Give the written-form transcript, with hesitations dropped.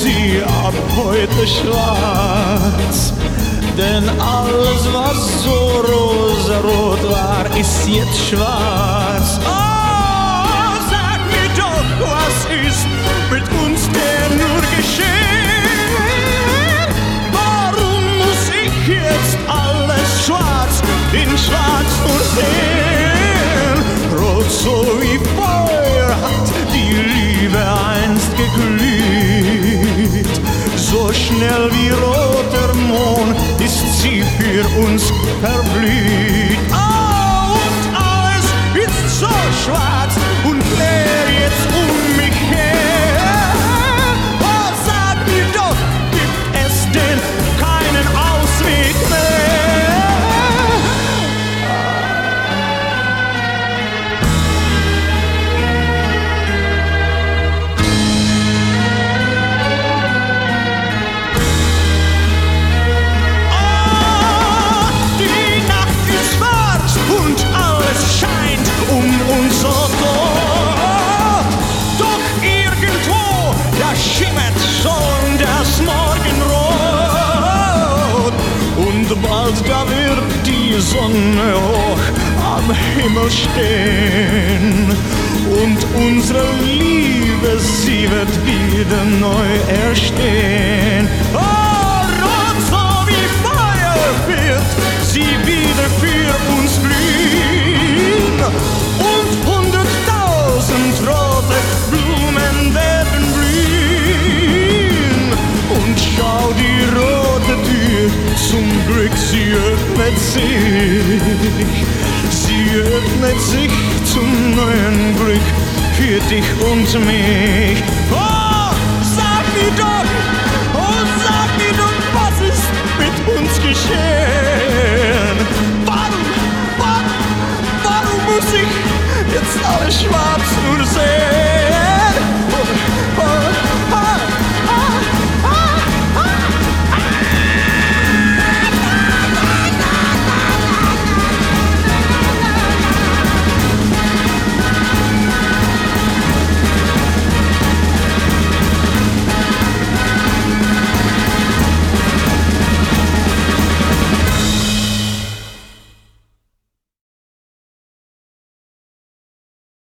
sie ab heute schwarz. Denn alles, was so rosarot war, ist jetzt schwarz. Oh, sag mir doch, was ist mit uns denn nur geschehen? Warum muss ich jetzt alles schwarz in schwarz nur sehen? Rot so wie Feuer hat die Liebe einst geglüht. So schnell wie roter Mond ist sie für uns verblüht. Oh, und alles ist so schwarz und leer jetzt um mich her. Oh, sag mir doch, gibt es denn keinen Ausweg mehr? Bald da wird die Sonne hoch am Himmel stehen und unsere Liebe, sie wird wieder neu erstehen. Oh, rot so wie Feuer wird sie wieder für uns glühen und 100.000 rote Blumen werden blühen. Und schau, die rote Tür zum Glück, sie öffnet sich zum neuen Glück für dich und mich. Oh!